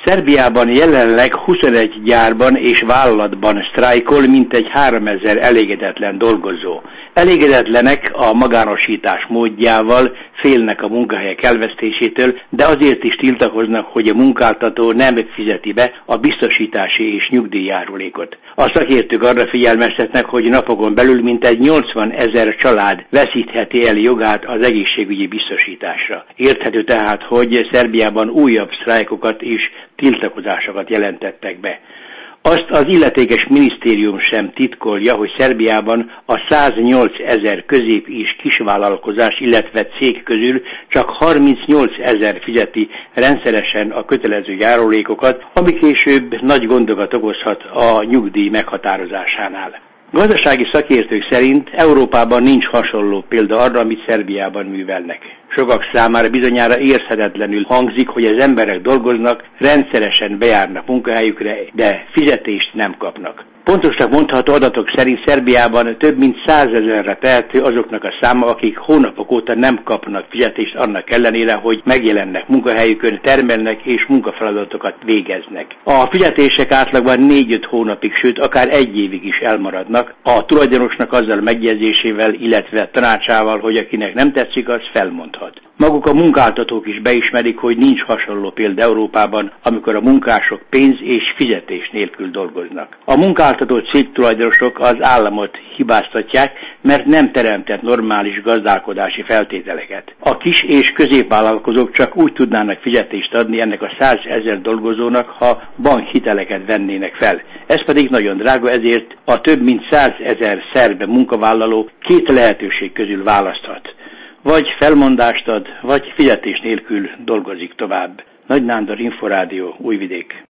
Szerbiában jelenleg 21 gyárban és vállalatban sztrájkol mintegy 3000 elégedetlen dolgozó. Elégedetlenek a magánosítás módjával, félnek a munkahelyek elvesztésétől, de azért is tiltakoznak, hogy a munkáltató nem fizeti be a biztosítási és nyugdíjjárulékot. A szakértők arra figyelmeztetnek, hogy napokon belül mintegy 80 000 család veszítheti el jogát az egészségügyi biztosításra. Érthető tehát, hogy Szerbiában újabb sztrájkokat és tiltakozásokat jelentettek be. Azt az illetékes minisztérium sem titkolja, hogy Szerbiában a 108 000 közép- és kisvállalkozás, illetve cég közül csak 38 000 fizeti rendszeresen a kötelező járulékokat, ami később nagy gondokat okozhat a nyugdíj meghatározásánál. Gazdasági szakértők szerint Európában nincs hasonló példa arra, amit Szerbiában művelnek. Sokak számára bizonyára érthetetlenül hangzik, hogy az emberek dolgoznak, rendszeresen bejárnak munkahelyükre, de fizetést nem kapnak. Pontosnak mondható adatok szerint Szerbiában több mint 100 000-re tehető azoknak a száma, akik hónapok óta nem kapnak fizetést annak ellenére, hogy megjelennek munkahelyükön, termelnek és munkafeladatokat végeznek. A fizetések átlagban 4-5 hónapig, sőt akár 1 évig is elmaradnak, a tulajdonosnak azzal megjegyzésével, illetve tanácsával, hogy akinek nem tetszik, az felmondhat. Maguk a munkáltatók is beismerik, hogy nincs hasonló példa Európában, amikor a munkások pénz és fizetés nélkül dolgoznak. A munkáltató cégtulajdonosok az államot hibáztatják, mert nem teremtett normális gazdálkodási feltételeket. A kis és középvállalkozók csak úgy tudnának fizetést adni ennek a 100 000 dolgozónak, ha bankhiteleket vennének fel. Ez pedig nagyon drága, ezért a több mint 100 000 szerb munkavállaló 2 lehetőség közül választhat. Vagy felmondást ad, vagy fizetés nélkül dolgozik tovább. Nagy Nándor, Inforádió, Újvidék.